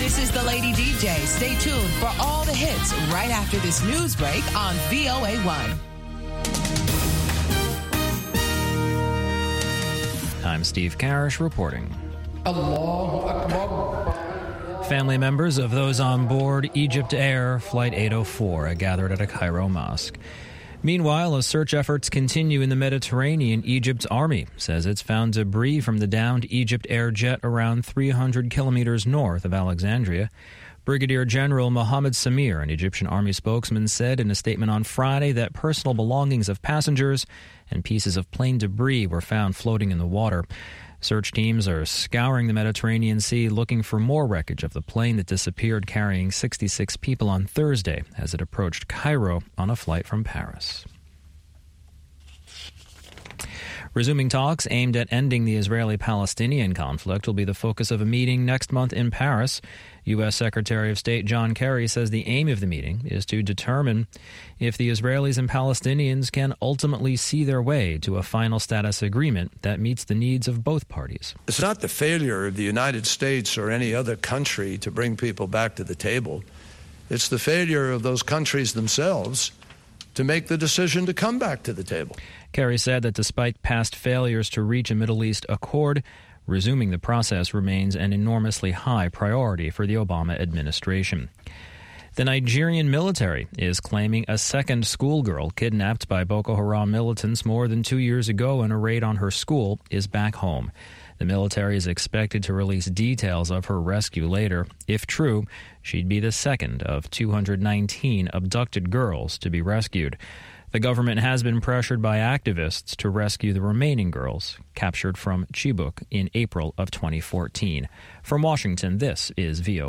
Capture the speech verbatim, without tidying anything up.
This is the Lady D J. Stay tuned for all the hits right after this news break on V O A one. I'm Steve Karish reporting. Allahu Akbar. Family members of those on board Egypt Air Flight eight oh four gathered at a Cairo mosque. Meanwhile, as search efforts continue in the Mediterranean, Egypt's army says it's found debris from the downed Egypt Air jet around three hundred kilometers north of Alexandria. Brigadier General Mohammed Samir, an Egyptian army spokesman, said in a statement on Friday that personal belongings of passengers and pieces of plane debris were found floating in the water. Search teams are scouring the Mediterranean Sea looking for more wreckage of the plane that disappeared carrying sixty-six people on Thursday as it approached Cairo on a flight from Paris. Resuming talks aimed at ending the Israeli-Palestinian conflict will be the focus of a meeting next month in Paris. U S. Secretary of State John Kerry says the aim of the meeting is to determine if the Israelis and Palestinians can ultimately see their way to a final status agreement that meets the needs of both parties. It's not the failure of the United States or any other country to bring people back to the table. It's the failure of those countries themselves to make the decision to come back to the table. Kerry said that despite past failures to reach a Middle East accord, resuming the process remains an enormously high priority for the Obama administration. The Nigerian military is claiming a second schoolgirl kidnapped by Boko Haram militants more than two years ago in a raid on her school is back home. The military is expected to release details of her rescue later. If true, she'd be the second of two hundred nineteen abducted girls to be rescued. The government has been pressured by activists to rescue the remaining girls captured from Chibok in April of twenty fourteen. From Washington, this is V O A.